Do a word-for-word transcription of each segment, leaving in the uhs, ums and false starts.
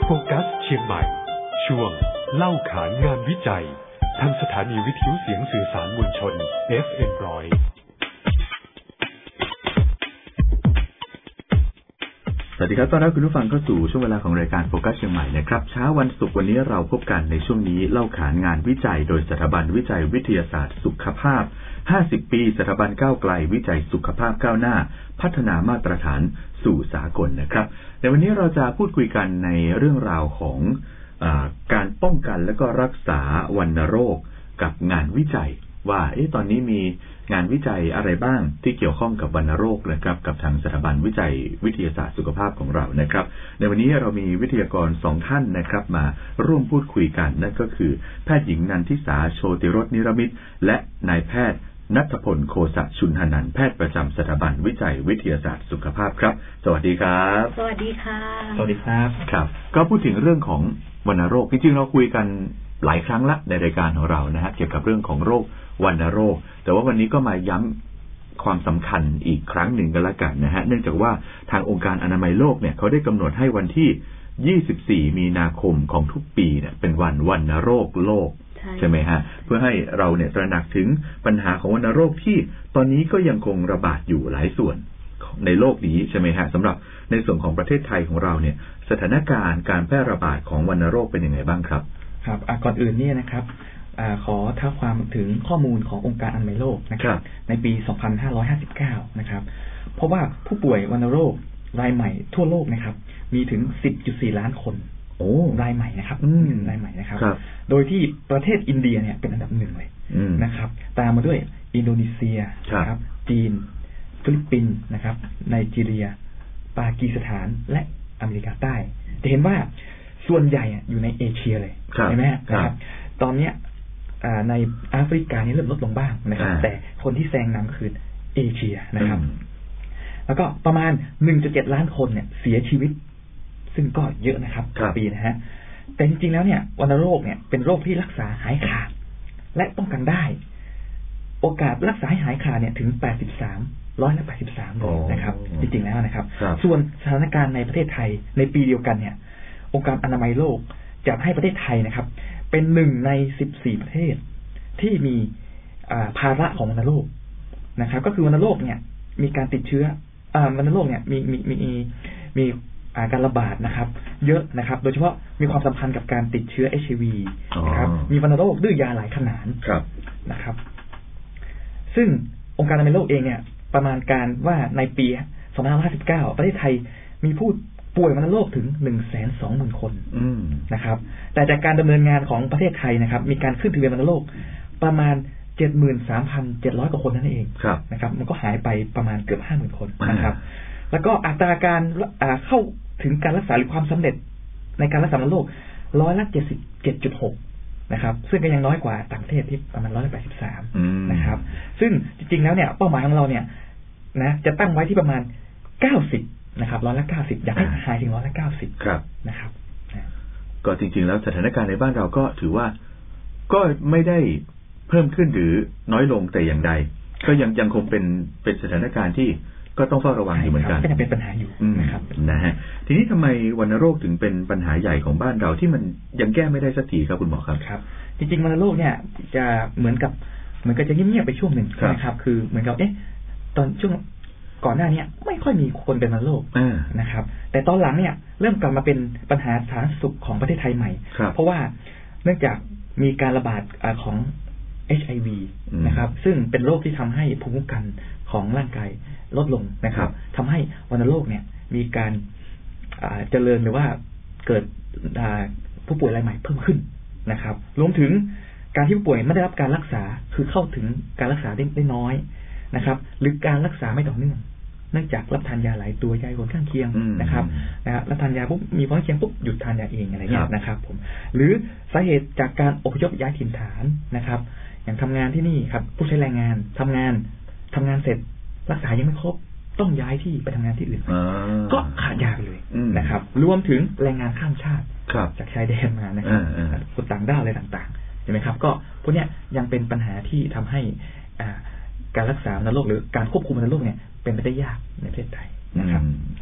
โฟกัสเชียงใหม่ช่วงเล่าขานงานวิจัยทางสถานีวิทยุเสียงสื่อสารมวลชน เอฟ เอ็ม หนึ่งร้อยสวัสดีครับต้อนรับคุณผู้ฟังเข้าสู่ช่วงเวลาของรายการโฟกัสเชียงใหม่นะครับเช้าวันศุกร์วันนี้เราพบกันในช่วงนี้เล่าขานงานวิจัยโดยสถาบันวิจัยวิทยาศาสตร์สุขภาพห้าสิบปีสถาบันก้าวไกลวิจัยสุขภาพก้าวหน้าพัฒนามาตรฐานสู่สากลนะครับในวันนี้เราจะพูดคุยกันในเรื่องราวของอ่าการป้องกันและก็รักษาวัณโรคกับงานวิจัยว่าเอ๊ะตอนนี้มีงานวิจัยอะไรบ้างที่เกี่ยวข้องกับวัณโรคนะครับกับทางสถาบันวิจัยวิทยาศาสตร์สุขภาพของเรานะครับในวันนี้เรามีวิทยากรสองท่านนะครับมาร่วมพูดคุยกันนั่นก็คือแพทย์หญิงนันทิสาโชติรสนิรมิตรและนายแพทย์ณัฐพลโคสะชุนหนันท์แพทย์ประจำสถาบันวิจัยวิทยาศาสตร์สุขภาพครับสวัสดีครับสวัสดีค่ะสวัสดีครับครับก็พูดถึงเรื่องของวัณโรคจริงๆเราคุยกันหลายครั้งละในรายการของเรานะฮะเกี่ยวกับเรื่องของโรควัณโรคแต่ว่าวันนี้ก็มาย้ำความสำคัญอีกครั้งหนึ่งกันละกันนะฮะเนื่องจากว่าทางองค์การอนามัยโลกเนี่ยเขาได้กำหนดให้วันที่ยี่สิบสี่มีนาคมของทุกปีเนี่ยเป็นวันวัณโรคโลกใช่ไหมฮะเพื่อให้เราเนี่ยตระหนักถึงปัญหาของวัณโรคที่ตอนนี้ก็ยังคงระบาดอยู่หลายส่วนในโลกนี้ใช่ไหมฮะสำหรับในส่วนของประเทศไทยของเราเนี่ยสถานการณ์การแพร่ระบาดของวัณโรคเป็นยังไงบ้างครับครับก่อนอื่นเนี่ยนะครับขอท้าความถึงข้อมูลขององค์การอนามัยโลกนะครับในปีสองพันห้าร้อยห้าสิบเก้านะครับเพราะว่าผู้ป่วยวัณโรครายใหม่ทั่วโลกนะครับมีถึง สิบจุดสี่ ล้านคนโอ้รายใหม่นะครับรายใหม่นะครับโดยที่ประเทศอินเดียเนี่ยเป็นอันดับหนึ่งเลยนะครับตามมาด้วยอินโดนีเซียนะครับจีนฟิลิปปินส์นะครับไนจีเรียปากีสถานและอเมริกาใต้จะเห็นว่าส่วนใหญ่อยู่ในเอเชียเลยใช่ไหมครับตอนนี้ในแอฟริกานี่เริ่มลดลงบ้างนะครับแต่คนที่แซงนำก็คือเอเชียนะครับแล้วก็ประมาณ หนึ่งจุดเจ็ด ล้านคนเนี่ยเสียชีวิตซึ่งก็เยอะนะครับต่อปีนะฮะแต่จริงๆแล้วเนี่ยวัณโรคเนี่ยเป็นโรคที่รักษาหายขาดและป้องกันได้โอกาสรักษาให้หายขาดเนี่ยถึงแปดสิบสามร้อยละแปดสิบสามเลยนะครับจริงๆแล้วนะครับส่วนสถานการณ์ในประเทศไทยในปีเดียวกันเนี่ยองค์การอนามัยโลกจัดให้ประเทศไทยนะครับเป็นหนึ่งในสิบสี่ประเทศที่มีภาระของวัณโรคนะครับก็คือวัณโรคเนี่ยมีการติดเชื้อวัณโรคเนี่ยมีมีมีมีการระบาดนะครับเยอะนะครับโดยเฉพาะมีความสัมพันธ์กับการติดเชื้อ เอช ไอ วี นะครับมีวัณโรคดื้อยาหลายขนาดนะครับซึ่งองค์การอนามัยโลกเองเนี่ยประมาณการว่าในปีสองพันห้าร้อยห้าสิบเก้าประเทศไทยมีผู้ป่วยวัณโรคถึง หนึ่งแสนสองหมื่น คนนะครับแต่จากการดำเนินงานของประเทศไทยนะครับมีการขึ้นทะเบียนวัณโรคประมาณ เจ็ดหมื่นสามพันเจ็ดร้อย กว่าคนนั่นเองนะครับมันก็หายไปประมาณเกือบ ห้าหมื่น คนนะครับแล้วก็อัตราการเข้าถึงการรักษาหรือความสำเร็จในการรักษาวัณโรคร้อยละ เจ็ดสิบเจ็ดจุดหก นะครับซึ่งก็ยังน้อยกว่าต่างประเทศที่ประมาณร้อยละแปดสิบสามนะครับซึ่งจริงๆแล้วเนี่ยเป้าหมายของเราเนี่ยนะจะตั้งไว้ที่ประมาณเก้าสิบนะครับร้อยละเก้าสิบอยากให้หายถึงร้อยละเก้าสิบนะครับก็จริงๆแล้วสถานการณ์ในบ้านเราก็ถือว่าก็ไม่ได้เพิ่มขึ้นหรือน้อยลงแต่อย่างใดก็ยังยังคงเป็นเป็นสถานการณ์ที่ก็ต้องเฝ้าระวังอยู่เหมือนกันก็ยังเป็นปัญหาอยู่นะครับนะฮะทีนี้ทำไมวัณโรคถึงเป็นปัญหาใหญ่ของบ้านเราที่มันยังแก้ไม่ได้สักทีครับคุณหมอครับครับจริงๆวัณโรคเนี่ยจะเหมือนกับเหมือนกับจะเงียบๆไปช่วงหนึ่งนะครับคือเหมือนกับเอ๊ะตอนช่วงก่อนหน้านี้ไม่ค่อยมีคนเป็นวัณโรคนะครับแต่ตอนหลังเนี่ยเริ่มกลับมาเป็นปัญหาสาธารณสุขของประเทศไทยใหม่เพราะว่าเนื่องจากมีการระบาดของ เอช ไอ วี นะครับซึ่งเป็นโรคที่ทำให้ภูมิคุ้มกันของร่างกายลดลงนะครับทำให้วัณโรคเนี่ยมีการเจริญหรือว่าเกิดผู้ป่วยรายใหม่เพิ่มขึ้นนะครับรวมถึงการที่ผู้ป่วยไม่ได้รับการรักษาคือเข้าถึงการรักษาได้น้อยนะครับหรือการรักษาไม่ต่อเนื่องเนื่องจากรับทานยาหลายตัวยาผลข้างเคียงนะครับนะรับทานยาปุ๊บมีผลข้างเคียงปุ๊บหยุดทานยาเองอะไรเงี้ยนะครับผมหรือสาเหตุจากการอพยพย้ายถิ่นฐานนะครับอย่างทำงานที่นี่ครับผู้ใช้แรงงานทำงานทำงานเสร็จรักษายังไม่ครบต้องย้ายที่ไปทำงานที่อื่นก็ขาดยาไปเลยนะครับรวมถึงแรงงานข้ามชาติจากชายแดนมานะครับคนต่างด้าวอะไรต่างๆเห็นไหมครับก็พวกนี้ยังเป็นปัญหาที่ทำให้การรักษาวัณโรคหรือการควบคุมวัณโรคเนี่ยเป็นไปได้ยากในประเทศไทยนะครับ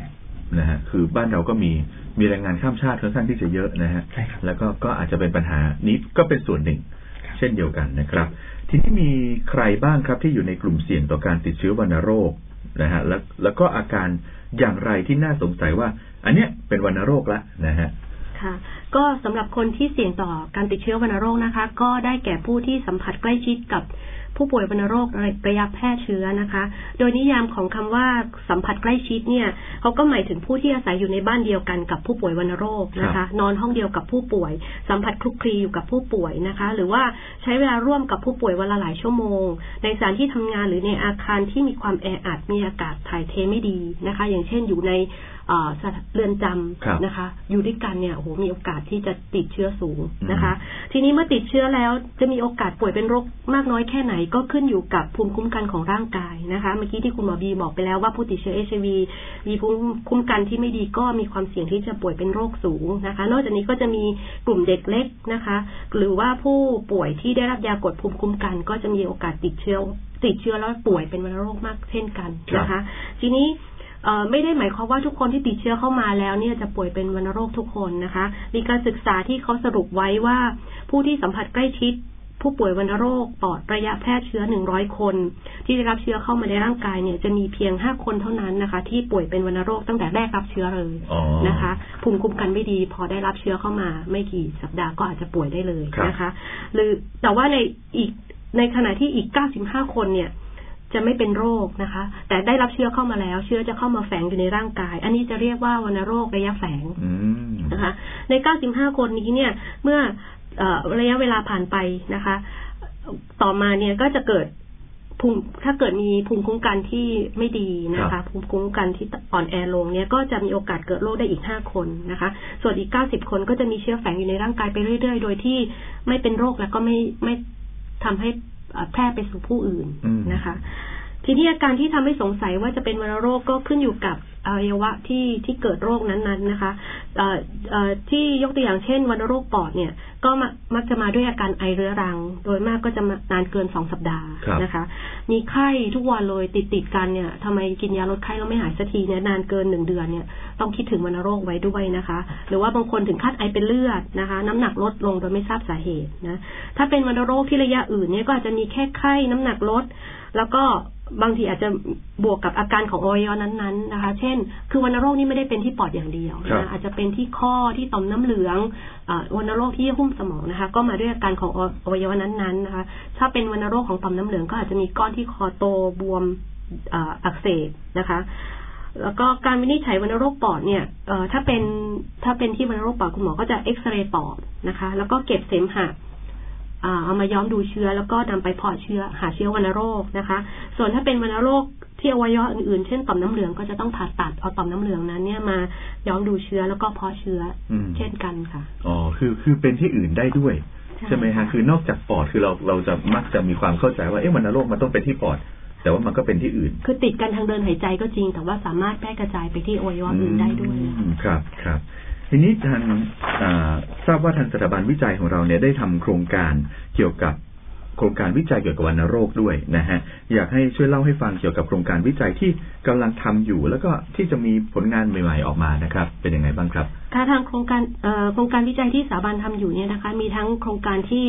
นะฮะคือบ้านเราก็มีมีแรงงานข้ามชาติค่อนข้างที่จะเยอะนะฮะแล้วก็ก็อาจจะเป็นปัญหานี้ก็เป็นส่วนหนึ่งเช่นเดียวกันนะครับทีนี้มีใครบ้างครับที่อยู่ในกลุ่มเสี่ยงต่อการติดเชื้อวัณโรคนะฮะแล้วแล้วก็อาการอย่างไรที่น่าสงสัยว่าอันเนี้ยเป็นวัณโรคละนะฮะค่ะก็สำหรับคนที่เสี่ยงต่อการติดเชื้อวัณโรคนะคะก็ได้แก่ผู้ที่สัมผัสใกล้ชิดกับผู้ป่วยวัณโรคระยะแพร่เชื้อนะคะโดยนิยามของคำว่าสัมผัสใกล้ชิดเนี่ยเขาก็หมายถึงผู้ที่อาศัยอยู่ในบ้านเดียวกันกับผู้ป่วยวัณโรคนะคะนอนห้องเดียวกับผู้ป่วยสัมผัสคลุกคลีอยู่กับผู้ป่วยนะคะหรือว่าใช้เวลาร่วมกับผู้ป่วยวันละหลายชั่วโมงในสถานที่ทำงานหรือในอาคารที่มีความแออัดมีอากาศถ่ายเทไม่ดีนะคะอย่างเช่นอยู่ในเรือนจำนะคะอยู่ด้วยกันเนี่ยโอ้โหมีโอกาสที่จะติดเชื้อสูงนะคะทีนี้เมื่อติดเชื้อแล้วจะมีโอกาสป่วยเป็นโรคมากน้อยแค่ไหนก็ขึ้นอยู่กับภูมิคุ้มกันของร่างกายนะคะเมื่อกี้ที่คุณหมอบีบอกไปแล้วว่าผู้ติดเชื้อ เอช ไอ วี มีภูมิคุ้มกันที่ไม่ดีก็มีความเสี่ยงที่จะป่วยเป็นโรคสูงนะคะนอกจากนี้ก็จะมีกลุ่มเด็กเล็กนะคะหรือว่าผู้ป่วยที่ได้รับยากดภูมิคุ้มกันก็จะมีโอกาสติดเชื้อติดเชื้อแล้วป่วยเป็นวัณโรคมากเช่นกันนะคะทีนี้ไม่ได้หมายความว่าทุกคนที่ติดเชื้อเข้ามาแล้วเนี่ยจะป่วยเป็นวัณโรคทุกคนนะคะมีการศึกษาที่เขาสรุปไว้ว่าผู้ที่สัมผัสใกล้ชิดผู้ป่วยวัณโรคปอดระยะแพร่เชื้อหนึ่งร้อยคนที่ได้รับเชื้อเข้ามาในร่างกายเนี่ยจะมีเพียงห้าคนเท่านั้นนะคะที่ป่วยเป็นวัณโรคตั้งแต่แรกรับเชื้อเลยนะคะภูมิคุ้มกันไม่ดีพอได้รับเชื้อเข้ามาไม่กี่สัปดาห์ก็อาจจะป่วยได้เลยนะคะหรือแต่ว่าในอีกในขณะที่อีกเก้าสิบห้าคนเนี่ยจะไม่เป็นโรคนะคะแต่ได้รับเชื้อเข้ามาแล้วเชื้อจะเข้ามาแฝงอยู่ในร่างกายอันนี้จะเรียกว่าวัณโรคระยะแฝงนะคะในเก้าสิบห้าคนนี้เนี่ยเมื่อระยะเวลาผ่านไปนะคะต่อมาเนี่ยก็จะเกิดภูมิถ้าเกิดมีภูมิคุ้มกันที่ไม่ดีนะคะภูมิคุ้มกันที่อ่อนแอลงเนี่ยก็จะมีโอกาสเกิดโรคได้อีกห้าคนนะคะส่วนอีกเก้าสิบคนก็จะมีเชื้อแฝงอยู่ในร่างกายไปเรื่อยๆโดยที่ไม่เป็นโรคแล้วก็ไม่ไม่ทำให้แพร่ไปสู่ผู้อื่นนะคะทีนี้อาการที่ทำให้สงสัยว่าจะเป็นวัณโรคก็ขึ้นอยู่กับอวัยวะที่ที่เกิดโรคนั้นๆนะคะที่ยกตัวอย่างเช่นวัณโรคปอดเนี่ยก็มักจะมาด้วยอาการไอเรื้อรังโดยมากก็จะนานเกินสองสัปดาห์นะคะมีไข้ทุกวันเลยติดติดกันเนี่ยทำไมกินยาลดไข้แล้วไม่หายสักทีเนี่ยนานเกินหนึ่งเดือนเนี่ยต้องคิดถึงวัณโรคไว้ด้วยนะคะหรือว่าบางคนถึงขั้นไอเป็นเลือดนะคะน้ำหนักลดลงโดยไม่ทราบสาเหตุนะถ้าเป็นวัณโรคที่ระยะอื่นเนี่ยก็อาจจะมีแค่ไข้น้ำหนักลดแล้วก็บางทีอาจจะบวกกับอาการของอวัยวะนั้นๆนะคะเช่นคือวัณโรคนี่ไม่ได้เป็นที่ปอดอย่างเดียวนะอาจจะเป็นที่ข้อที่ต่อมน้ำเหลืองวัณโรคที่หุ้มสมองนะคะก็มาด้วยอาการของอวัยวะนั้นๆนะคะถ้าเป็นวัณโรคของต่อมน้ำเหลืองก็อาจจะมีก้อนที่คอโตบวมอักเสบนะคะแล้วก็การวินิจฉัยวัณโรคปอดเนี่ยถ้าเป็นถ้าเป็นที่วัณโรคปอดคุณหมอก็จะเอ็กซเรย์ปอดนะคะแล้วก็เก็บเสมหะเอามาย้อมดูเชื้อแล้วก็นำไปเพาะเชื้อหาเชื้อวัณโรคนะคะส่วนถ้าเป็นวัณโรคที่อวัยวะอื่นๆเช่นต่อมน้ำเหลืองก็จะต้องผ่าตัดเอาต่อมน้ำเหลืองนั้นเนี่ยมาย้อมดูเชื้อแล้วก็เพาะเชื้อเช่นกันค่ะอ๋อคือคือเป็นที่อื่นได้ด้วยใช่ไหมฮะคือนอกจากปอดคือเราเราจะมักจะมีความเข้าใจว่าเอ๊ะวัณโรคมันต้องเป็นที่ปอดแต่ว่ามันก็เป็นที่อื่นคือติดกันทางเดินหายใจก็จริงแต่ว่าสามารถแพร่กระจายไปที่อวัยวะอื่นได้ด้วยครับครับทีนี้ทางทราบว่าทางสถาบันวิจัยของเราเนี่ยได้ทำโครงการเกี่ยวกับโครงการวิจัยเกี่ยวกับวัณโรคด้วยนะฮะอยากให้ช่วยเล่าให้ฟังเกี่ยวกับโครงการวิจัยที่กำลังทำอยู่แล้วก็ที่จะมีผลงานใหม่ๆออกมานะครับเป็นยังไงบ้างครับค่ะทางโครงการโครงการวิจัยที่สถาบันทำอยู่เนี่ยนะคะมีทั้งโครงการที่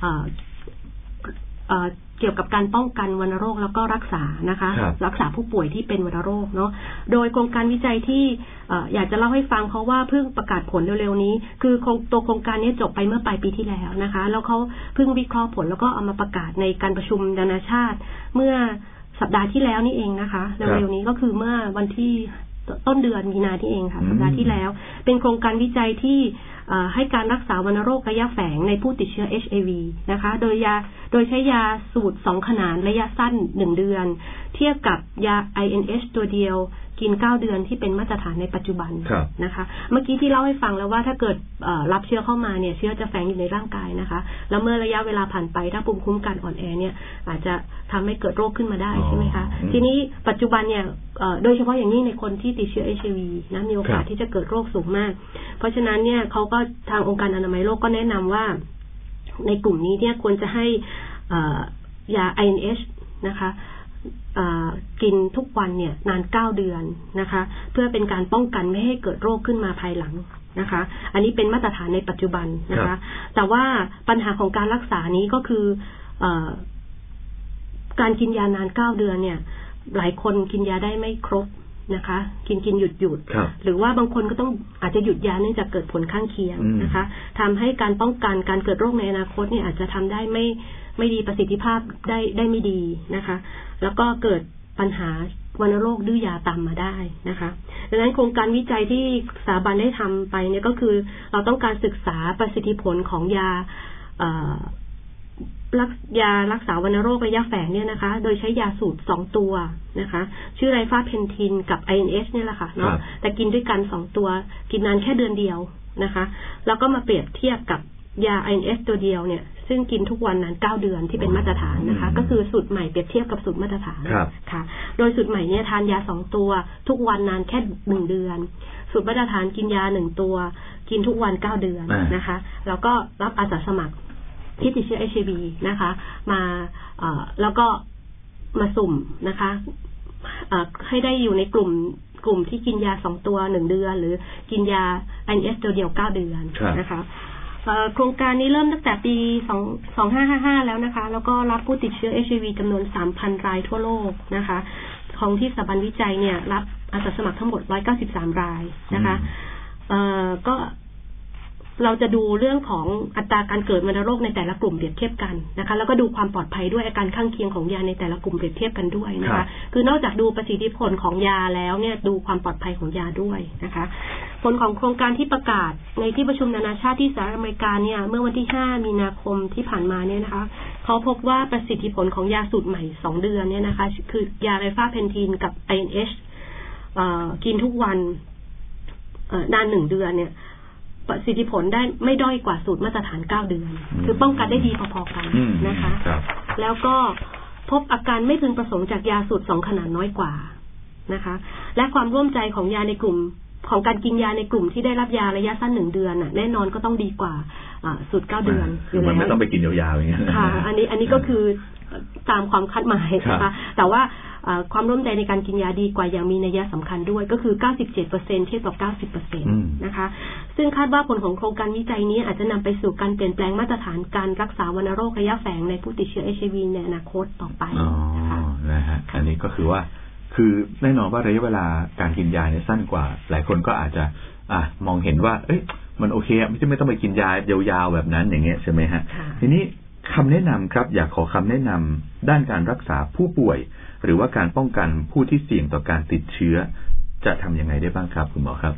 เกี่ยวกับการป้องกันวัณโรคแล้วก็รักษานะคะรักษาผู้ป่วยที่เป็นวัณโรคเนาะโดยโครงการวิจัยที่อยากจะเล่าให้ฟังเพราะว่าเพิ่งประกาศผลเร็วๆนี้คือตัวโครงการนี้จบไปเมื่อปลายปีที่แล้วนะคะแล้วเขาเพิ่งวิเคราะห์ผลแล้วก็เอามาประกาศในการประชุมนานาชาติเมื่อสัปดาห์ที่แล้วนี่เองนะคะเร็วๆนี้ก็คือเมื่อวันที่ต้นเดือนมีนาที่เองค่ะสัปดาห์ที่แล้วเป็นโครงการวิจัยที่ให้การรักษาวัณโรคระยะแฝงในผู้ติดเชื้อ เอช ไอ วี นะคะโดยยาโดยใช้ยาสูตรสองขนานระยะสั้นหนึ่งเดือนเทียบกับยา ไอ เอ็น เอช ตัวเดียวกินเก้าเดือนที่เป็นมาตรฐานในปัจจุบันนะคะเมื่อกี้ที่เล่าให้ฟังแล้วว่าถ้าเกิดรับเชื้อเข้ามาเนี่ยเชื้อจะแฝงอยู่ในร่างกายนะคะแล้วเมื่อระยะเวลาผ่านไปถ้าภูมิคุ้มกันอ่อนแอเนี่ยอาจจะทำให้เกิดโรคขึ้นมาได้ใช่ไหมคะทีนี้ปัจจุบันเนี่ยโดยเฉพาะอย่างยิ่งในคนที่ติดเชื้อ เอช ไอ วี นะมีโอกาสที่จะเกิดโรคสูงมากเพราะฉะนั้นเนี่ยเขาก็ทางองค์การอนามัยโลกก็แนะนำว่าในกลุ่มนี้เนี่ยควรจะให้ยา ไอ เอ็น เอช นะคะกินทุกวันเนี่ยนานเก้าเดือนนะคะเพื่อเป็นการป้องกันไม่ให้เกิดโรคขึ้นมาภายหลังนะคะอันนี้เป็นมาตรฐานในปัจจุบันนะคะแต่ว่าปัญหาของการรักษานี้ก็คือเอ่อการกินยานานเก้าเดือนเนี่ยหลายคนกินยาได้ไม่ครบนะคะกินกินหยุดหยุดหรือว่าบางคนก็ต้องอาจจะหยุดยาเนื่องจากเกิดผลข้างเคียงนะคะทำให้การป้องกันการเกิดโรคในอนาคตเนี่ยอาจจะทำได้ไม่ไม่ดีประสิทธิภาพได้ได้ไม่ดีนะคะแล้วก็เกิดปัญหาวัณโรคดื้อยาตามมาได้นะคะดังนั้นโครงการวิจัยที่สถาบันได้ทำไปเนี่ยก็คือเราต้องการศึกษาประสิทธิผลของยารักยารักษาวัณโรคระยะแฝงเนี่ยนะคะโดยใช้ยาสูตรสองตัวนะคะชื่อไรฟาเพนทินกับ ไอ เอ็น เอช เนี่ยแหละค่ะเนาะแต่กินด้วยกันสองตัวกินนานแค่เดือนเดียวนะคะแล้วก็มาเปรียบเทียบกับยา ไอ เอ็น เอช ตัวเดียวเนี่ยซึ่งกินทุกวันนานเก้าเดือนที่เป็นมาตรฐานนะคะก็คือสูตรใหม่เปรียบเทียบกับสูตรมาตรฐานค่ะโดยสูตรใหม่เนี่ยทานยาสองตัวทุกวันนานแค่หนึ่งเดือนสูตรมาตรฐานกินยาหนึ่งตัวกินทุกวันเก้าเดือนนะคะแล้วก็รับอาสาสมัครที่ติดเชื้อ เอช ไอ วี นะคะมาเอ่อแล้วก็มาสุ่มนะคะเอ่อให้ได้อยู่ในกลุ่มกลุ่มที่กินยาสองตัวหนึ่งเดือนหรือกินยา ไอ เอ็น เอช ตัวเดียวเก้าเดือนนะคะโครงการนี้เริ่มตั้งแต่ปีสองพันห้าร้อยห้าสิบห้าแล้วนะคะแล้วก็รับผู้ติดเชื้อ เอช ไอ วี จำนวน สามพัน รายทั่วโลกนะคะของที่สถาบันวิจัยเนี่ยรับอาสาสมัครทั้งหมดหนึ่งร้อยเก้าสิบสามรายนะคะเอ่อก็เราจะดูเรื่องของอัตราการเกิดวัณโรคในแต่ละกลุ่มเปรียบเทียบกันนะคะแล้วก็ดูความปลอดภัยด้วยอาการข้างเคียงของยาในแต่ละกลุ่มเปรียบเทียบกันด้วยนะคะคือนอกจากดูประสิทธิผลของยาแล้วเนี่ยดูความปลอดภัยของยาด้วยนะคะผลของโครงการที่ประกาศในที่ประชุมนานาชาติที่สหรัฐอเมริกาเนี่ยเมื่อวันที่ห้ามีนาคมที่ผ่านมาเนี่ยนะคะเขาพบว่าประสิทธิผลของยาสูตรใหม่สองเดือนเนี่ยนะคะคือยาไรฟาเพนทินกับ ไอ เอ็น เอช เอ่อกินทุกวันเอ่อนานหนึ่งเดือนเนี่ยประสิทธิผลได้ไม่ด้อยกว่าสูตรมาตรฐานเก้าเดือนคือป้องกันได้ดีพอๆกันนะคะแล้วก็พบอาการไม่พึงประสงค์จากยาสูตรสองขนาดน้อยกว่านะคะและความร่วมใจของยาในกลุ่มของการกินยาในกลุ่มที่ได้รับยาระยะสั้นหนึ่งเดือนน่ะแน่นอนก็ต้องดีกว่าสูตรเก้าเดือนคือมันไม่ต้องไปกินยาวๆอย่างเงี้ยค่ะอันนี้อันนี้ก็คือตามความคาดหมายนะคะแต่ว่าความร่วมใจในการกินยาดีกว่าอย่างมีนัยสำคัญด้วยก็คือ เก้าสิบเจ็ดเปอร์เซ็นต์ เทียบกับ เก้าสิบเปอร์เซ็นต์ นะคะซึ่งคาดว่าผลของโครงการวิจัยนี้อาจจะนำไปสู่การเปลี่ยนแปลงมาตรฐานการรักษาวัณโรคระยะแฝงในผู้ติดเชื้อ เอช ไอ วี ในอนาคตต่อไปนะคะนะฮะอันนี้ก็คือว่าคือแน่นอนว่าระยะเวลาการกินยาเนี่ยสั้นกว่าหลายคนก็อาจจะอ่ะมองเห็นว่าเอ้ยมันโอเคไม่ใช่ไม่ต้องไปกินยายาวๆแบบนั้นอย่างเงี้ยใช่ไหมฮะทีนี้คำแนะนำครับอยากขอคำแนะนำด้านการรักษาผู้ป่วยหรือว่าการป้องกันผู้ที่เสี่ยงต่อการติดเชื้อจะทำยังไงได้บ้างครับคุณหมอครับ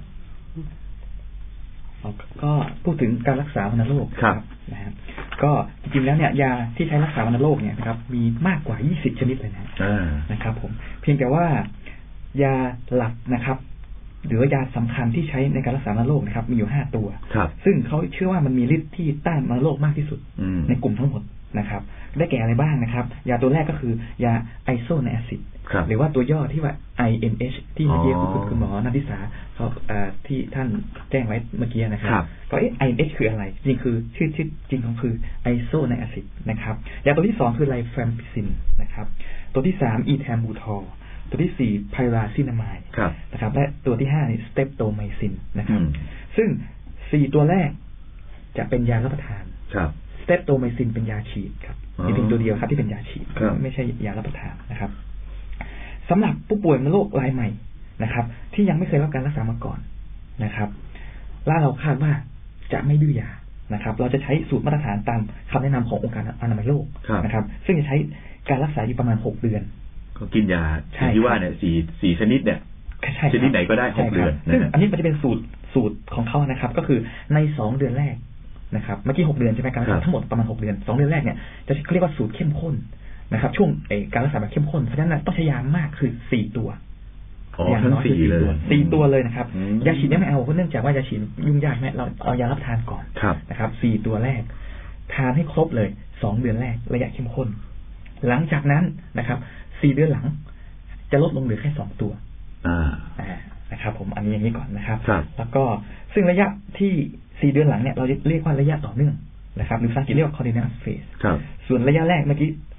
ก็พูดถึงการรักษาวัณโรคครับนะครับก็จริงๆแล้วเนี่ยยาที่ใช้รักษาวัณโรคเนี่ยนะครับมีมากกว่ายี่สิบชนิดเลยนะนะครับผมเพียงแต่ว่ายาหลักนะครับหรือว่ายาสำคัญที่ใช้ในการรักษาวัณโรคนะครับมีอยู่ห้าตัวซึ่งเขาเชื่อว่ามันมีฤทธิ์ที่ต้านวัณโรคมากที่สุดในกลุ่มทั้งหมดนะครับได้แก่อะไรบ้างนะครับยาตัวแรกก็คือยาไอโซไนอะซิดหรือว่าตัวย่อที่ว่า ไอ เอ็น เอช ที่เมื่อกี้คุณคุณหมอนันทิสาเขาที่ท่านแจ้งไว้เมื่อกี้นะครับก็เอ๊ะ ไอ เอ็น เอช คืออะไรจริงคือชื่อชื่อจริงของคือไอโซไนอะซิดนะครับยาตัวที่สองคือไลแฟมพิซินนะครับตัวที่สามอีแทมบูทอลตัวที่สี่ไพราซินามายด์นะครับและตัวที่ห้านี่สเตปโตไมซินนะครับซึ่งสี่ตัวแรกจะเป็นยารับประทานสเตปโตไมซินเป็นยาฉีดครับมีเพียงตัวเดียวครับที่เป็นยาฉีดไม่ใช่ยารับประทานนะครับสำหรับผู้ป่วยโรครายใหม่นะครับที่ยังไม่เคยรับการรักษามาก่อนนะครับล่าเราคาดว่าจะไม่ดื้อยานะครับเราจะใช้สูตรมาตรฐานตามคำแนะนำขององค์การอนามัยโลกนะครับซึ่งจะใช้การรักษาอยู่ประมาณหกเดือนก็กินยาที่ว่าเนี่ยสี่สี่ชนิดเนี่ยชนิดไหนก็ได้หกเดือนซึ่งอันนี้มันจะเป็นสูตรสูตรของเขานะครับก็คือในสองเดือนแรกนะครับเมื่อกี้หกเดือนใช่ไหมการรักษาทั้งหมดประมาณหกเดือนสองเดือนแรกเนี่ยจะเรียกว่าสูตรเข้มข้นนะครับช่วงการรักษาแบบเข้มข้นเพราะฉะนั้นต้องใช้ยามากคือสี่ตัวอย่างน้อยคือสี่ตัวสี่ตัวเลยนะครับยาฉีดเนี่ยไม่เอาเพราะเนื่องจากว่ายาฉีดยุ่งยากแม่เราเอายารับทานก่อนนะครับสี่ตัวแรกทานให้ครบเลยสองเดือนแรกระยะเข้มข้นหลังจากนั้นนะครับสี่เดือนหลังจะลดลงเหลือแค่สองตัวนะครับผมอันนี้อย่างนี้ก่อนนะครับแล้วก็ซึ่งระยะที่สี่เดือนหลังเนี่ยเราเรียกว่าระยะต่อเนื่องนะครับหรือภาษาอังกฤษเรียกว่า continuous phase ส่วนระยะแรกเมื่อกี้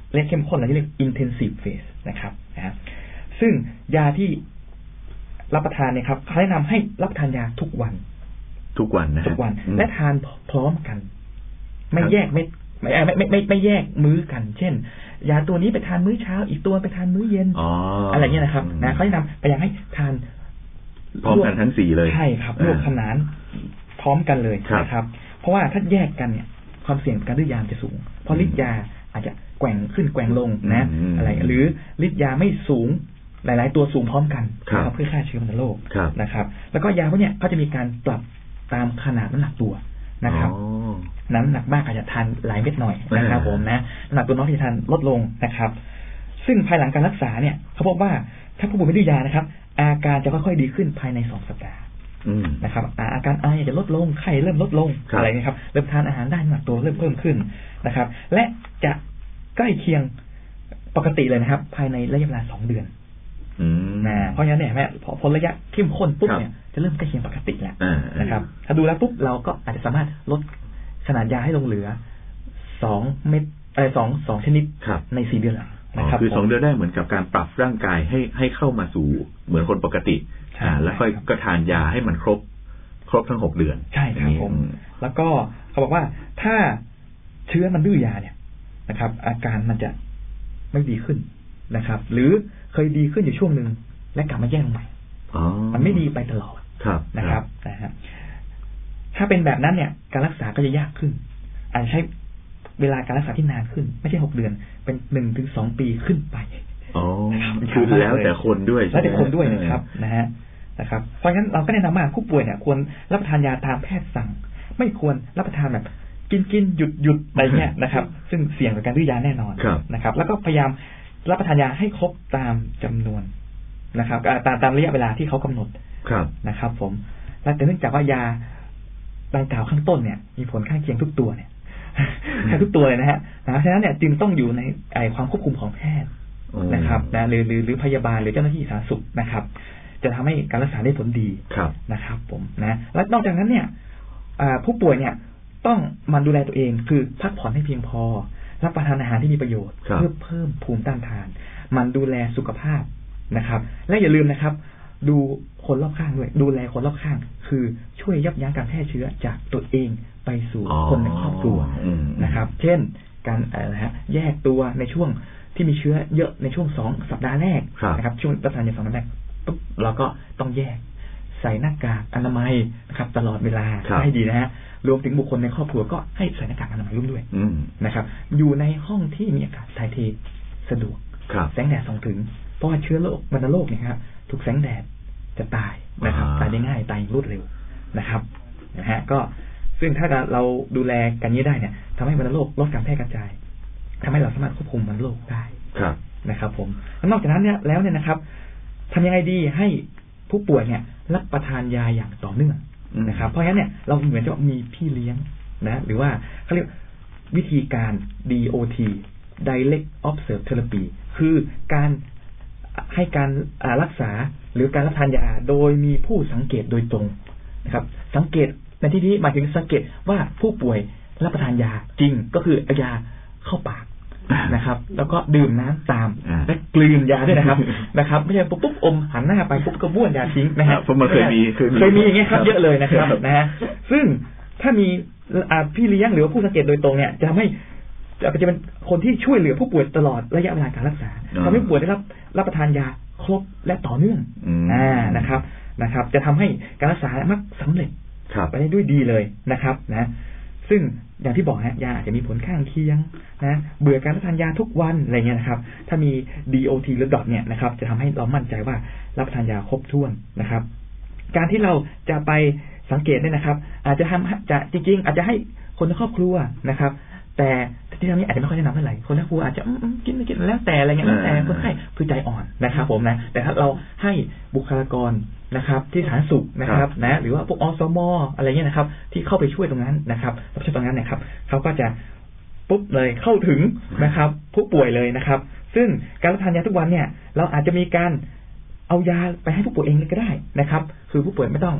เรียกเข้มข้นอะไรที่เรียก intensive phase นะครับนะซึ่งยาที่รับประทานเนี่ยครับเขาแนะนำให้รับประทานยาทุกวันทุกวันนะทุกวันและทานพร้อมกันไม่แยกไม่ไม่ไม่ไม่ไม่ไม่แยกมื้อกันเช่นยาตัวนี้ไปทานมื้อเช้าอีกตัวไปทานมื้อเย็น อ, อะไรเงี้ยนะครับนะเขาแนะนำไปยังให้ทานพร้อมกันทั้งสี่เลยใช่ครับรวมขนานพร้อมกันเลยนะครับเพราะว่าถ้าแยกกันเนี่ยความเสี่ยงการดื้อยาจะสูงเพราะฤทธิ์ยาอาจจะแกว่งขึ้นแกว่งลงนะอะไรหรือฤทธิ์ยาไม่สูงหลายๆตัวสูงพร้อมกันเพื่อฆ่าเชื้อวัณโรคนะครับแล้วก็ยาพวกนี้เขาจะมีการปรับตามขนาดน้ำหนักตัวนะครับน้ำหนักมากอาจจะทานหลายเม็ดหน่อยนะครับผมนะน้ำหนักตัวน้อยจะทานลดลงนะครับซึ่งภายหลังการรักษาเนี่ยเขาพบว่าถ้าผู้ป่วยไม่ดื้อยานะครับอาการจะค่อยๆดีขึ้นภายในสองสัปดาห์นะครับอาการไอจะลดลงไข้เริ่มลดลงอะไรนะครับเริ่มทานอาหารได้น้ำหนักตัวเริ่มเพิ่มขึ้นนะครับและจะใกล้เคียงปกติเลยนะครับภายในระยะเวลาสองเดือนนะเพราะฉะนั้นเนี่ยแม่พอพ้นระยะเข้มข้นปุ๊บเนี่ยจะเริ่มใกล้เคียงปกติแล้วนะครับถ้าดูแล้วปุ๊บเราก็อาจจะสามารถลดขนาดยาให้ลงเหลือสองเม็ดอะไรสองสองชนิดในสี่เดือนหลังนะครับคือสองเดือนได้เหมือนกับการปรับร่างกายให้ให้เข้ามาสู่เหมือนคนปกติอ่าแล้วค่อยก็ทานยาให้มันครบครบทั้งหกเดือนใช่ครับผมแล้วก็เขาบอกว่าถ้าเชื้อมันดื้อยาเนี่ยนะครับอาการมันจะไม่ดีขึ้นนะครับหรือเคยดีขึ้นอยู่ช่วงหนึ่งและกลับมาแย่ลงใหม่มันไม่ดีไปตลอดนะครับนะฮะถ้าเป็นแบบนั้นเนี่ยการรักษาก็จะยากขึ้นอาจจะใช้เวลาการรักษาที่นานขึ้นไม่ใช่หกเดือนเป็นหนึ่งถึงสองปีขึ้นไปอ๋อคือแล้วแต่คนด้วยแล้วแต่คนด้วยนะครับนะฮะนะครับเพราะงั้นเราก็แนะนำว่าผู้ป่วยเนี่ยควรรับประทานยาตามแพทย์สั่งไม่ควรรับประทานแบบกินกินหยุดหยุดอะไรเงี้ยนะครับซึ่งเสี่ยงต่อการดื้อยาแน่นอนนะครับแล้วก็พยายามรับประทานยาให้ครบตามจำนวนนะครับตามตามระยะเวลาที่เขากำหนดนะครับผมและแต่เนื่องจากว่ายาดังกล่าวข้างต้นเนี่ยมีผลข้างเคียงทุกตัวเนี่ยทุกตัวเลยนะฮะนะฉะนั้นเนี่ยจึงต้องอยู่ในไอความควบคุมของแพทย์นะครับนะหรือหรือหรือพยาบาลหรือเจ้าหน้าที่สาธารณสุขนะครับจะทำให้การรักษาได้ผลดีนะครับผมนะและนอกจากนั้นเนี่ยผู้ป่วยเนี่ยต้องมันดูแลตัวเองคือพักผ่อนให้เพียงพอรับประทานอาหารที่มีประโยชน์เพื่อเพิ่มภูมิต้านทานมันดูแลสุขภาพนะครับและอย่าลืมนะครับดูคนรอบข้างด้วยดูแลคนรอบข้างคือช่วยยับยั้งการแพร่เชื้อจากตัวเองไปสู่คนในครอบครัวนะครับเช่นการอะไรฮะแยกตัวในช่วงที่มีเชื้อเยอะในช่วงสองสัปดาห์แรกนะครับช่วงรับประทานยาสองสัปดาห์แรกปุ๊บเราก็ต้องแยกใส่หน้ากากอนามัยนะครับตลอดเวลาให้ดีนะฮะรวมถึงบุคคลในครอบครัวก็ให้ใส่หน้ากากอนามัยร่วมด้วยนะครับอยู่ในห้องที่มีอากาศถ่ายเทสะดวกแสงแดดส่องถึงเพราะว่าเชื้อโรควัณโรคเนี่ยครับถูกแสงแดดจะตายนะครับตายได้ง่ายตายรวดเร็วนะครับนะฮะก็ซึ่งถ้าเราดูแลกันนี้ได้เนี่ยทำให้วัณโรคลดการแพร่กระจายทำให้เราสามารถควบคุมวัณโรคได้นะครับผมนอกจากนั้นเนี่ยแล้วเนี่ยนะครับทำยังไงดีให้ผู้ป่วยเนี่ยรับประทานยาอย่างต่อเนื่องนะครับเพราะฉะนั้นเนี่ยเราเหมือนจะมีพี่เลี้ยงนะหรือว่าเขาเรียกวิธีการ ดี โอ ที Direct Observed Therapy คือการให้การรักษาหรือการรับประทานยาโดยมีผู้สังเกตโดยตรงนะครับสังเกตในที่นี้หมายถึงสังเกตว่าผู้ป่วยรับประทานยาจริงก็คือเอายาเข้าปากนะครับแล้วก็ดื่มน้ำตามและกลืนยาด้วยนะครับนะครับไม่ใช่ปุ๊บปุ๊บอมหันหน้าไปปุ๊บก็บ้วนยาทิ้งนะฮะผมเคยมีเคยมีอย่างเงี้ยครับเยอะเลยนะครับนะฮะซึ่งถ้ามีพี่เลี้ยงหรือผู้สังเกตโดยตรงเนี่ยจะทำให้จะเป็นคนที่ช่วยเหลือผู้ป่วยตลอดระยะเวลาการรักษาทำให้ผู้ป่วยได้รับรับประทานยาครบและต่อเนื่องอ่านะครับนะครับจะทำให้การรักษามักสำเร็จไปได้ด้วยดีเลยนะครับนะซึ่งอย่างที่บอกฮะยาอาจจะมีผลข้างเคียงนะเบื่อการรับประทานยาทุกวันอะไรเงี้ยนะครับถ้ามี ดี โอ ที หรือ ดอท เนี่ยนะครับจะทำให้เรามั่นใจว่ารับประทานยาครบถ้วนนะครับการที่เราจะไปสังเกตเนี่ยนะครับอาจจะทำจะจริงๆอาจจะให้คนในครอบครัวนะครับแต่ที่ทำนี้อาจจะไม่ค่อยแนะนำเท่าไหร่คนในครอบครัวอาจจะกินไม่กินแล้วแต่อะไรเงี้ยแล้วแต่คนไข้คือใจอ่อนนะครับผมนะแต่ถ้าเราให้บุคลากรนะครับที่สาธารณสุขนะครับนะหรือว่าพวกอสมอะไรเงี้ยนะครับที่เข้าไปช่วยตรงนั้นนะครับรับช่วยตรงนั้นนะครับเขาก็จะปุ๊บเลยเข้าถึงนะครับผู้ป่วยเลยนะครับซึ่งการรับประทานยาทุกวันเนี่ยเราอาจจะมีการเอายาไปให้ผู้ป่วยเองก็ได้นะครับคือผู้ป่วยไม่ต้อง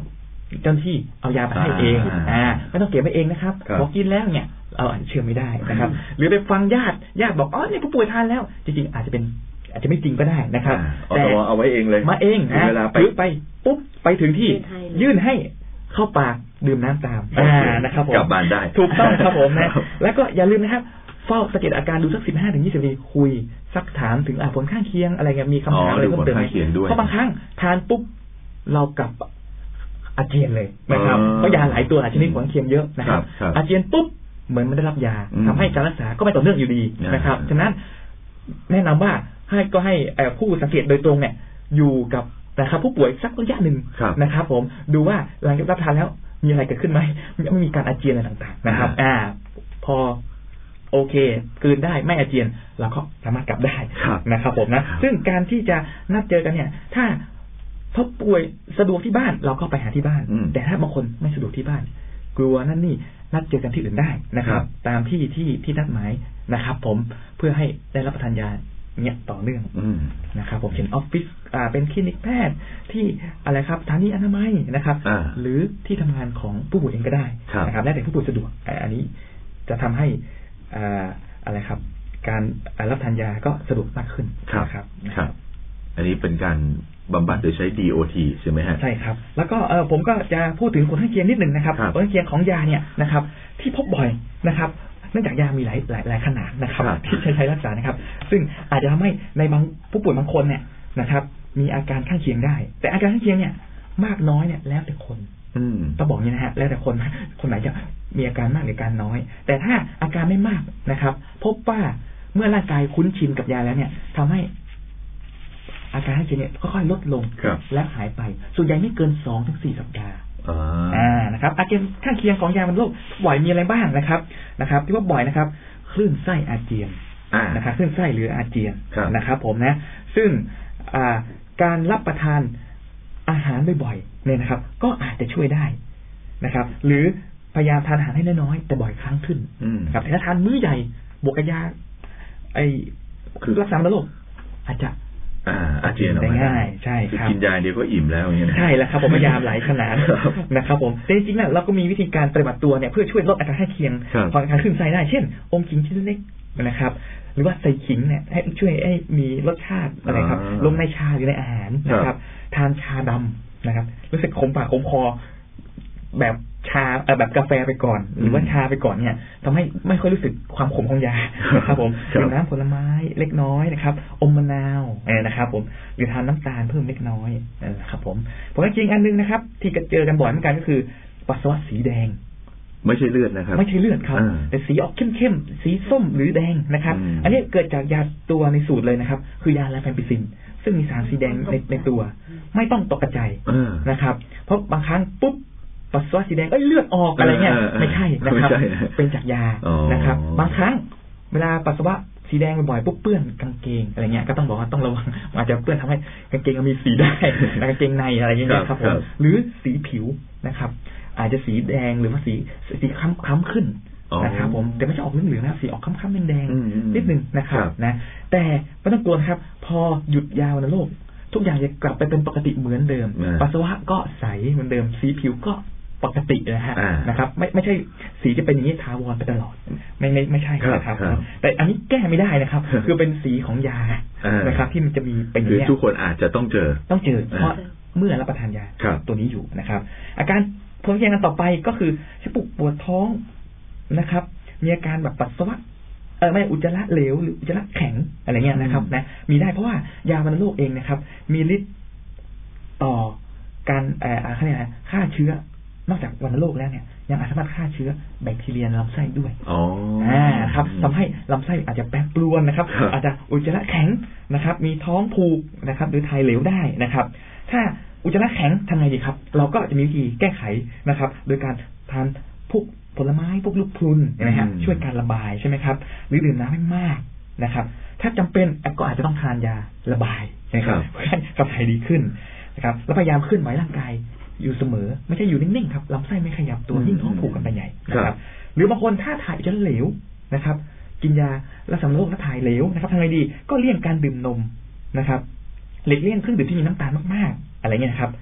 เจ้าหน้าที่เอายาไปให้เองอ่าไม่ต้องเก็บไปเองนะครับพอกินแล้วเนี่ยเราเชื่อไม่ได้นะครับหรือไปฟังญาติญาติบอกอ๋อเนี่ยผู้ป่วยทานแล้วจริงๆอาจจะเป็นอาจจะไม่จริงก็ได้นะครับแต่เอาไว้เองเลยมาเองนะถือไปปุ๊บไปถึงที่ยื่นให้เข้าปากดื่มน้ำตามอ่านะครับผมกลับบ้านได้ถูกต้องครับผมนะแล้วก็อย่าลืมนะครับเฝ้าสังเกตอาการดูสักสิบห้าถึงยี่สิบนาทีคุยซักถามถึงผลข้างเคียงอะไรเงี้ยมีคำถามอะไรเพิ่มเติมไหมเพราะบางครั้งทานปุ๊บเรากลับอาเจียนเลยนะครับเพราะยาหลายตัวอาจจะมีผลข้างเคียงเยอะนะครับอาเจียนปุ๊บเหมือนไม่ได้รับยาทำให้การรักษาก็ไม่ต่อเนื่องอยู่ดีนะครับฉะนั้นแนะนำว่าให้ก็ให้ผู้สังเกตโดยตรงเนี่ยอยู่กับนะครับผู้ป่วยสักระยะหนึ่งนะครับผมดูว่าหลังจากรับทานแล้วมีอะไรเกิดขึ้นไหมไม่มีการอาเจียนอะไรต่างๆนะครับอ่าพอโอเคคืนได้ไม่อาเจียนเราก็สามารถกลับได้นะครับผมนะซึ่งการที่จะนัดเจอกันเนี่ยถ้าผู้ป่วยสะดวกที่บ้านเราก็ไปหาที่บ้านแต่ถ้าบางคนไม่สะดวกที่บ้านกลัวนั่นนี่นัดเจอกันที่อื่นได้นะครับตามที่ที่ที่นัดหมายนะครับผมเพื่อให้ได้รับประทานยาเนี่ยต่อเนื่องนะครับผมเช่นออฟฟิศอ่าเป็นคลินิกแพทย์ที่อะไรครับสถานีอนามัยนะครับหรือที่ทำงานของผู้ป่วยเองก็ได้นะครับแล้วแต่ผู้ป่วยสะดวกอันนี้จะทำให้อ่าอะไรครับการรับทานยาก็สะดวกมากขึ้นครับครับอันนี้เป็นการบำบัดโดยใช้ ดี โอ ที ใช่ไหมฮะใช่ครับแล้วก็เออผมก็จะพูดถึงผลข้างเคียงนิดหนึ่งนะครับผลข้างเคียงของยาเนี่ยนะครับที่พบบ่อยนะครับเนื่องจากยามีหลายหลายหลายขนาดนะครับที่ใช้ใช้รักษานะครับซึ่งอาจจะทำให้ในบางผู้ป่วยบางคนเนี่ยนะครับมีอาการข้างเคียงได้แต่อาการข้างเคียงเนี่ยมากน้อยเนี่ยแล้วแต่คนต้องบอกนี่นะฮะแล้วแต่คนคนไหนจะมีอาการมากหรืออาการน้อยแต่ถ้าอาการไม่มากนะครับพบว่าเมื่อร่างกายคุ้นชินกับยาแล้วเนี่ยทำให้อาการข้างเคียงเนี่ยค่อยๆลดลงและหายไปส่วนใหญ่ไม่เกินสองถึงสี่สัปดาห์อ่านะครับอาการข้างเคียงของยาบรรโรคบ่อยมีอะไรบ้างนะครับนะครับที่ว่าบ่อยนะครับคลื่นไส้อาเจียนนะครับคลื่นไส้หรืออาเจียนนะครับผมนะซึ่งอ่าการรับประทานอาหารบ่อยๆเนี่ยนะครับก็อาจจะช่วยได้นะครับหรือพยายามทานอาหารให้น้อยๆแต่บ่อยครั้งขึ้นนะครับแต่ถ้าทานมื้อใหญ่บวกกับยาไอ้รักษาบรรโรคอาจจะอ่าอาเจียนได้ง่ายใช่ครับกินยาเดียวก็อิ่มแล้วอย่างเงี้ยใช่แล้วครับผมพยายามหลายขนาดนะครับผมแต่จริงๆแล้วเราก็มีวิธีการปฏิบัติตัวเนี่ยเพื่อช่วยลดอาการข้างเคียงของอาการขึ้นไส้ได้เช่นอมขิงชิ้นเล็กนะครับหรือว่าใส่ขิงเนี่ยให้ช่วยให้มีรสชาติอะไรครับลงในชาหรือในอาหารนะครับทานชาดำนะครับรู้สึกขมปากขมคอแบบชาแบบกาแฟไปก่อนหรือว่าชาไปก่อนเนี่ยทำให้ไม่ค่อยรู้สึกความขมของยาครับผมดื่มน้ำผลไม้เล็กน้อยนะครับอมมะนาวนะครับผมหรือทานน้ำตาลเพิ่มเล็กน้อยนะครับผมผมจริงอันนึงนะครับที่เจอกันบ่อยเหมือนกันก็คือปัสสาวะสีแดงไม่ใช่เลือดนะครับไม่ใช่เลือดครับแต่สีออกเข้มๆสีส้มหรือแดงนะครับอันนี้เกิดจากยาตัวในสูตรเลยนะครับคือยาแลแฟมปิซินซึ่งมีสารสีแดงในในตัวไม่ต้องตกใจนะครับเพราะบางครั้งปุ๊บปัสสาวะสีแดงเอ้ยเลือดออกอะไรเงี้ยไม่ใช่นะครับเป็นจากยานะครับบางครั้งเวลาปัสสาวะสีแดงบ่อยๆปุ๊บเปื้อนกางเกงอะไรเงี้ยก็ต้องบอกว่าต้องระวังอาจจะเปื้อนทำให้กางเกงมีสีได้กางเกงในอะไรอย่างเงี้ยครับผมหรือสีผิวนะครับอาจจะสีแดงหรือว่าสีสีคล้ำคล้ำขึ้นนะครับผมแต่ไม่ใช่ออกเหลืองๆนะสีออกคล้ำๆแดงๆนิดนึงนะครับนะแต่ไม่ต้องกลัวนะครับพอหยุดยาวัณโรคทุกอย่างจะกลับไปเป็นปกติเหมือนเดิมปัสสาวะก็ใสเหมือนเดิมสีผิวก็ปกตินะฮะนะครับไม่ไม่ใช่สีจะเป็นอย่างนี้ทาวรไปตลอดไม่ไม่ไม่ใช่นะครับแต่อันนี้แก้ไม่ได้นะครับคือเป็นสีของยานะครับที่มันจะมีเป็นอย่างนี้ทุกคนอาจจะต้องเจอต้องเจอเพราะเมื่อรับประทานยาตัวนี้อยู่นะครับอาการผลข้างเคียงกันต่อไปก็คือจะปวดปวดท้องนะครับมีอาการแบบปัสสาวะเออไม่อุจจาระเหลวหรืออุจจาระแข็งอะไรเงี้ยนะครับนะมีได้เพราะว่ายาวัณโรคเองนะครับมีฤทธิ์ต่อการเอ่ออะไรนะฆ่าเชื้อนอกจากวัณโรคแล้วเนี่ยยังสามารถฆ่าเชื้อแบคทีเรียในลำไส้ด้วยอ๋ออ่าครับทำให้ลำไส้อาจจะแปรปรวนนะครับอาจจะอุจจาระแข็งนะครับมีท้องผูกนะครับหรือถ่ายเหลวได้นะครับถ้าอุจจาระแข็งทำไงดีครับเราก็จะมีวิธีแก้ไขนะครับโดยการทานพวกผลไม้พวกลูกพลุนนะฮะช่วยการระบายใช่ไหมครับหรือดื่มน้ำให้มากนะครับถ้าจำเป็นก็อาจจะต้องทานยาระบายนะครับเพื่อให้ขับถ่ายดีขึ้นนะครับแล้วพยายามเคลื่อนไหวร่างกายอยู่เสมอไม่ใช่อยู่นิ่งๆครับลำไส้ไม่ขยับตัวยิ่งท้องผูกกันไปใหญ่นะครับหรือบางคนถ้าถ่ายจะเหลวนะครับกินยารักษาโรคและถ่ายเหลวนะครับทำไงดีก็เลี่ยงการดื่มนมนะครับหลีกเลี่ยงเครื่องดื่มที่มีน้ำตาลมากๆอะไรเงี้ยครับ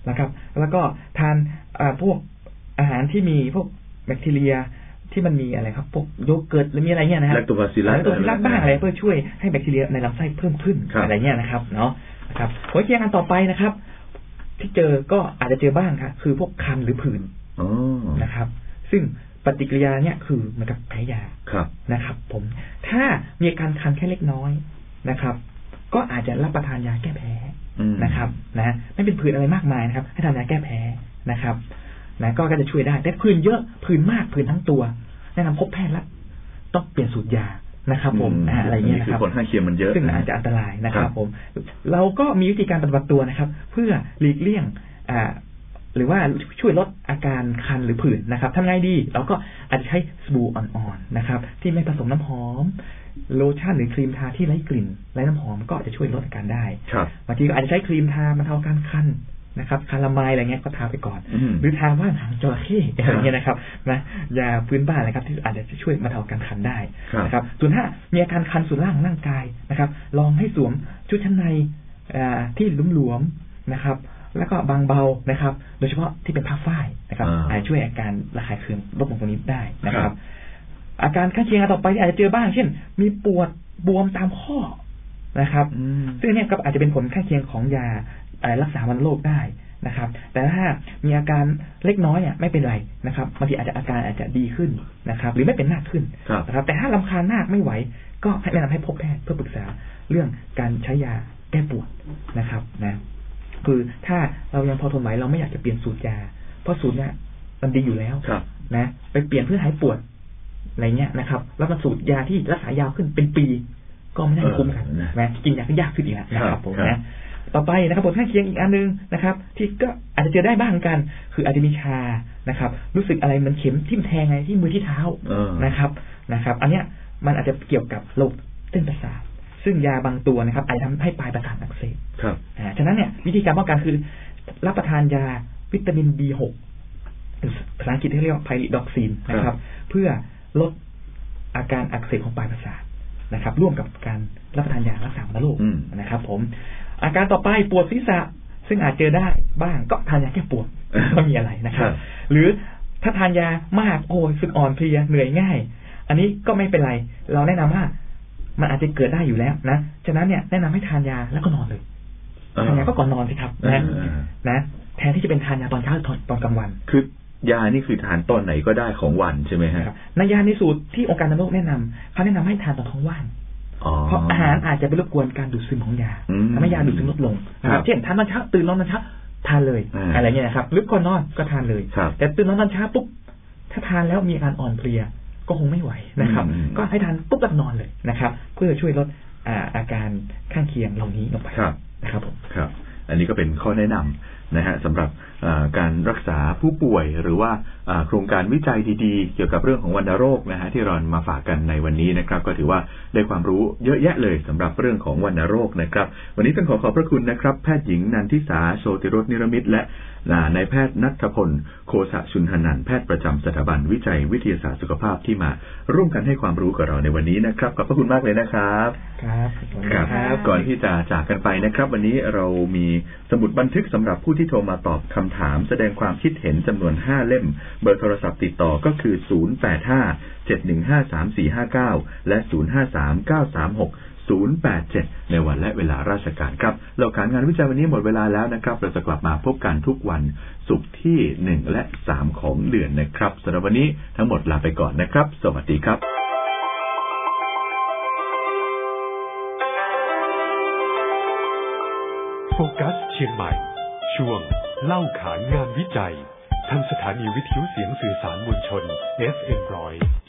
นะครับแล้วก็ทานพวกอาหารที่มีพวกแบคทีเรียที่มันมีอะไรครับพวกโยเกิร์ตหรือมีอะไรเงี้ยนะครับแลคโตบาซิลลัสแลคโตบาซิลลัสบ้างอะไรเพื่อช่วยให้แบคทีเรียในลำไส้เพิ่มขึ้นอะไรเงี้ยนะครับเนาะนะครับหัวเคียงอันต่อไปนะครับที่เจอก็อาจจะเจอบ้างครับคือพวกคันหรือผื่นนะครับซึ่งปฏิกิริยาเนี่ยคือเหมือนกับแพ้ยานะครับผมถ้ามีอาการคันแค่เล็กน้อยนะครับก็อาจจะรับประทานยาแก้แพ้นะครับนะไม่เป็นผื่นอะไรมากมายนะครับให้ทานยาแก้แพ้นะครับนะก็จะช่วยได้แต่ผื่นเยอะผื่นมากผื่นทั้งตัวแนะนำพบแพทย์ละต้องเปลี่ยนสูตรยานะครับผมอะไรเงี้ยนะครับผลข้างเคียงมันเยอะซึ่งอาจจะอันตรายนะครับผมเราก็มีวิธีการปฏิบัติตัวนะครับเพื่อหลีกเลี่ยงอ่าหรือว่าช่วยลดอาการคันหรือผื่นนะครับทำไงดีเราก็อาจจะใช้สบู่อ่อนๆนะครับที่ไม่ผสมน้ำหอมโลชั่นหรือครีมทาที่ไร้กลิ่นไร้น้ำหอมก็จะช่วยลดอาการได้บางทีก็อาจจะใช้ครีมทาบรรเทาการคันนะครับคาราไมล์อะไรเงี้ยก็ทาไปก่อนหรือทาว่านหางจระเข้อะไรเงี้ยนะครับนะยาพื้นบ้านอะไรครับที่อาจจะช่วยบรรเทาการคันได้นะครับส่วนถ้ามีอาการคันส่วนล่างของร่างกายนะครับลองให้สวมชุดชั้นในที่หลวมๆนะครับแล้วก็บางเบานะครับโดยเฉพาะที่เป็นผ้าฝ้ายนะครับอาจจะช่วยอาการระคายเคืองลดลงตรงนี้ได้นะครับอาการข้างเคียงต่อไปที่อาจจะเจอบ้างเช่นมีปวดบวมตามข้อนะครับซึ่งเนี่ยก็อาจจะเป็นผลข้างเคียงของยารักษาวัณโรคได้นะครับแต่ถ้ามีอาการเล็กน้อยเนี่ยไม่เป็นไรนะครับบางทีอาจจะอาการอาจจะดีขึ้นนะครับหรือไม่เป็นมากขึ้นนะครับแต่ถ้ารำคาญมากไม่ไหวก็ให้แนะนำให้พบแพทย์เพื่อปรึกษาเรื่องการใช้ยาแก้ปวดนะครับนะคือถ้าเรายังพอทนไหวเราไม่อยากจะเปลี่ยนสูตรยาเพราะสูตรเนี่ยมันดีอยู่แล้วนะไปเปลี่ยนเพื่อหายปวดอะไรเงี้ยนะครับแล้วมันสูตรยาที่รักษายาวขึ้นเป็นปีก็ไม่น่าคุ้มกันนะกินยาก็ยากขึ้นอีกนะครับผมนะต่อไปนะครับผลข้างเคียงอีกอันนึงนะครับที่ก็อาจจะเจอได้บ้างกันคืออาจจะมีชานะครับรู้สึกอะไรมันเข็มทิ่มแทงไงที่มือที่เท้านะครับนะครับอันเนี้ยมันอาจจะเกี่ยวกับโรคเส้นประสาทซึ่งยาบางตัวนะครับอาจจะทำให้ปลายประสาทอักเสบครับอ่าฉะนั้นเนี่ยวิธีการป้องกันคือรับประทานยาวิตามิน บี หก ภาษาอังกฤษที่เรียกว่าไพริดอกซินนะครับเพื่อลดอาการอักเสบของปลายประสาทนะครับร่วมกับการรับประทานยารักษาวัณโรคนะครับผมอาการต่อไปปวดศีรษะซึ่งอาจเจอได้บ้างก็ทานยาแก้ปวดไม่มีอะไรนะครับหรือถ้าทานยามากโอ้ยสึกอ่อนเพลียเหนื่อยง่ายอันนี้ก็ไม่เป็นไรเราแนะนำว่ามันอาจจะเกิดได้อยู่แล้วนะฉะนั้นเนี่ยแนะนำให้ทานยาแล้วก็นอนเลยทานยาก็ก่อนนอนสิครับนะนะแทนที่จะเป็นทานยาตอนเช้าตอนกลางวันคือยานี่คือทานตอนไหนก็ได้ของวันใช่ไหมฮะในยาในสูตรที่องค์การอนามัยโลกแนะนำเขาแนะนำให้ทานตอนท้องว่างเพราะอาหารอาจจะไปรบกวนการดูดซึมของยาทำให้ยาดูดซึมลดลงนะครับเช่นทานตอนเช้าตื่นนอนตอนเช้าทานเลยอะไรเงี้ยนะครับหรือก่อนนอนก็ทานเลยแต่ตื่นนอนตอนเช้าปุ๊บถ้าทานแล้วมีอาการอ่อนเพลียก็คงไม่ไหวนะครับก็ให้ทานปุ๊บแล้วนอนเลยนะครับเพื่อช่วยลดอาการข้างเคียงเหล่านี้ลงไปนะครับผมครับอันนี้ก็เป็นข้อแนะนำนะฮะสำหรับการรักษาผู้ป่วยหรือว่าโครงการวิจัยดีๆเกี่ยวกับเรื่องของวัณโรคนะฮะที่เรามาฝากกันในวันนี้นะครับก็ถือว่าได้ความรู้เยอะแยะเลยสำหรับเรื่องของวัณโรคนะครับวันนี้ต้องขอขอบพระคุณนะครับแพทย์หญิงนันทิสาโชติรสนิรมิตรและนายแพทย์ณัฐพลโคสะชุนหนันท์แพทย์ประจำสถาบันวิจัยวิทยาศาสตร์สุขภาพที่มาร่วมกันให้ความรู้กับเราในวันนี้นะครับขอบพระคุณมากเลยนะครับครับครับก่อนที่จะจากกันไปนะครับวันนี้เรามีสมุดบันทึกสำหรับผู้ที่โทรมาตอบคำถามแสดงความคิดเห็นจำนวนห้าเล่มเบอร์โทรศัพท์ติดต่อก็คือศูนย์ แปด ห้า เจ็ด หนึ่ง ห้า สาม สี่ ห้า เก้าและศูนย์ ห้า สาม เก้า สาม หก ศูนย์ แปด เจ็ดในวันและเวลาราชการครับเราขานงานวิจัยวันนี้หมดเวลาแล้วนะครับเราจะกลับมาพบกันทุกวันศุกร์ที่หนึ่งและสามของเดือนนะครับสำหรับวันนี้ทั้งหมดลาไปก่อนนะครับสวัสดีครับโฟกัสเชียงใหม่ช่วงเล่าขานงานวิจัยทางสถานีวิทยุเสียงสื่อสารมวลชน เอฟ เอ็ม หนึ่งร้อย